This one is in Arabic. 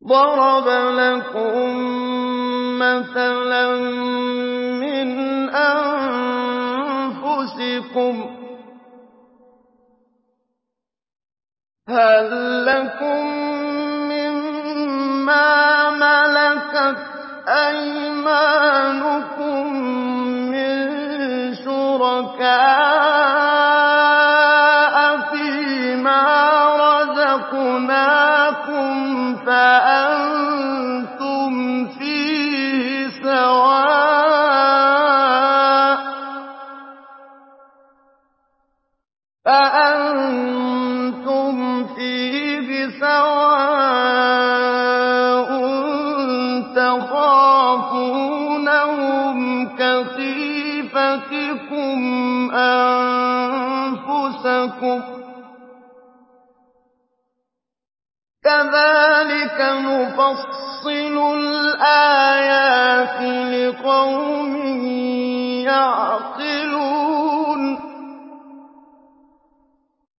ضَرَبَ لَكُم مَّثَلًا مِّنْ أَنفُسِكُمْ ۖ هَل لَّكُم مِّمَّا مَلَكَتْ أَيْمَانُكُم مِّن شُرَكَاءَ فِيمَا رَزَقْنَاكُمْ فَأَنتُمْ فِيهِ سَوَاءٌ تَخَافُونَهُمْ كَخِيفَتِكُمْ أَنفُسَكُمْ ۚ كَذَٰلِكَ نُفَصِّلُ الْآيَاتِ لِقَوْمٍ يَعْقِلُونَ